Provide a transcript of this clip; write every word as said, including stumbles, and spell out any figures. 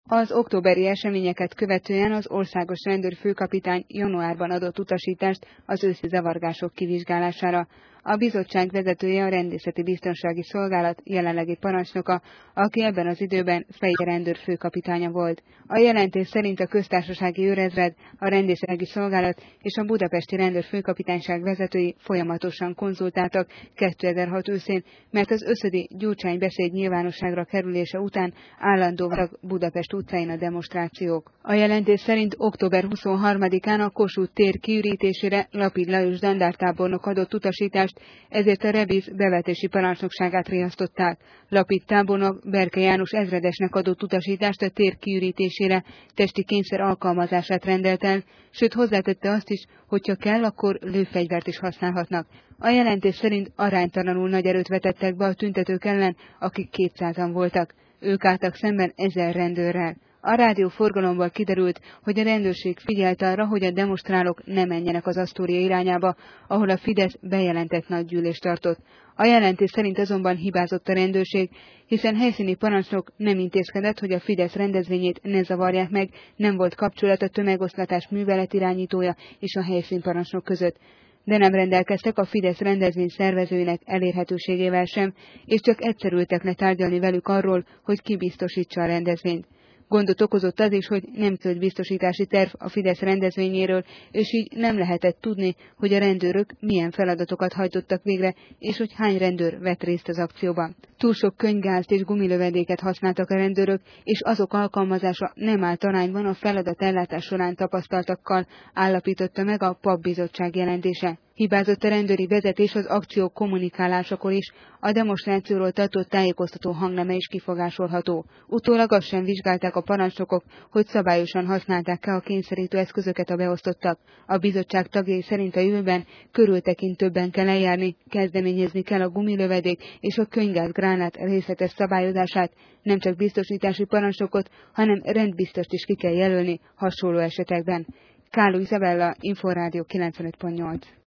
Az októberi eseményeket követően az országos rendőrfőkapitány januárban adott utasítást az őszi zavargások kivizsgálására. A bizottság vezetője a Rendészeti Biztonsági Szolgálat jelenlegi parancsnoka, aki ebben az időben Fejér rendőrfőkapitánya volt. A jelentés szerint a köztársasági őrezred, a Rendészeti Szolgálat és a budapesti rendőrfőkapitányság vezetői folyamatosan konzultáltak kétezer-hat őszén, mert az összödi Gyurcsány beszéd nyilvánosságra kerülése után állandóan Budapest utcáin a demonstrációk. A jelentés szerint október huszonharmadikán a Kossuth tér kiürítésére Lapid Lajos dandártábornok adott utasítást, ezért a Rebiz bevetési parancsnokságát riasztották. Lapid tábornok Berke János ezredesnek adott utasítást a tér kiürítésére, testi kényszer alkalmazását rendelt el, sőt hozzátette azt is, hogyha kell, akkor lőfegyvert is használhatnak. A jelentés szerint aránytalanul nagy erőt vetettek be a tüntetők ellen, akik kétszázan voltak. Ők álltak szemben ezer rendőrrel. A rádióforgalomból kiderült, hogy a rendőrség figyelt arra, hogy a demonstrálók ne menjenek az Asztória irányába, ahol a Fidesz bejelentett nagy gyűlést tartott. A jelentés szerint azonban hibázott a rendőrség, hiszen helyszíni parancsnok nem intézkedett, hogy a Fidesz rendezvényét ne zavarják meg, nem volt kapcsolat a tömegoszlatás műveletirányítója és a helyszínparancsnok között. De nem rendelkeztek a Fidesz rendezvény szervezőinek elérhetőségével sem, és csak egyszer ültek le tárgyalni velük arról, hogy ki biztosítsa a rendezvényt. Gondot okozott az is, hogy nem költ biztosítási terv a Fidesz rendezvényéről, és így nem lehetett tudni, hogy a rendőrök milyen feladatokat hajtottak végre, és hogy hány rendőr vett részt az akcióban. Túl sok könyvgázt és gumilövedéket használtak a rendőrök, és azok alkalmazása nem állt arányban a feladat ellátás során tapasztaltakkal, állapította meg a pap bizottság jelentése. Hibázott a rendőri vezetés az akció kommunikálásakor is, a demonstrációról tartott tájékoztató hangneme is kifogásolható. Utólag azt sem vizsgálták a parancsnokok, hogy szabályosan használták-e a kényszerítő eszközöket a beosztottak. A bizottság tagjai szerint a jövőben körültekintőbben kell eljárni, kezdeményezni kell a gumilövedék és a könyvgáz-gránát részletes szabályozását, nem csak biztosítási parancsnokot, hanem rendbiztost is ki kell jelölni hasonló esetekben. Káló Izabella, Inforádió kilencvenöt pont nyolc.